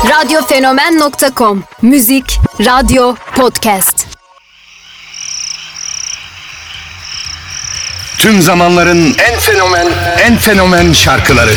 Radyofenomen.com. Müzik, radyo, podcast. Tüm zamanların en fenomen şarkıları.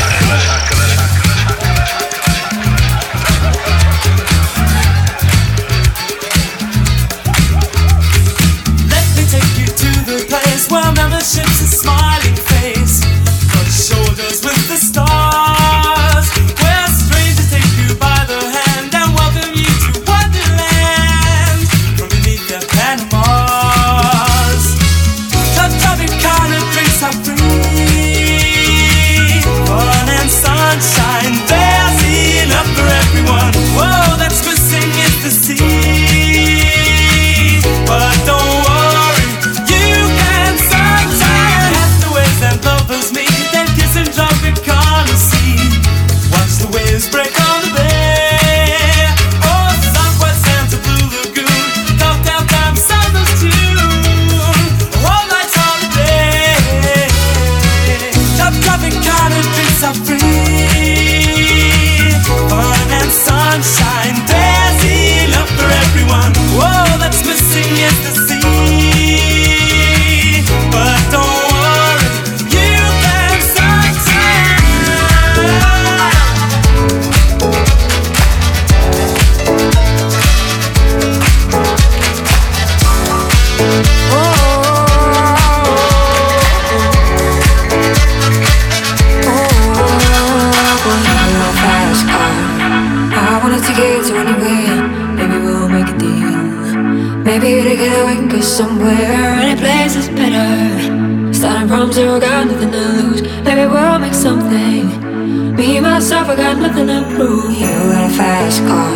Somewhere, any place is better. Starting from zero, got nothing to lose. Maybe we'll make something. Me, myself, I got nothing to prove. You got a fast car,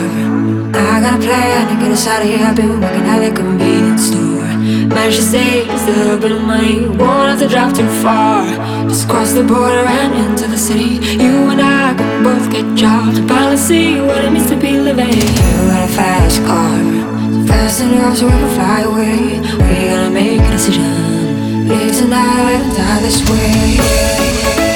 I got a plan to get us out of here. I've been working at a convenience store. Managed to save just a little bit of money. Won't have to drive too far. Just cross the border and into the city. You and I can both get jobs and finally see what it means to be living. You got a fast car, fast enough so we can fly away. We're gonna make a decision. Live tonight or die this way.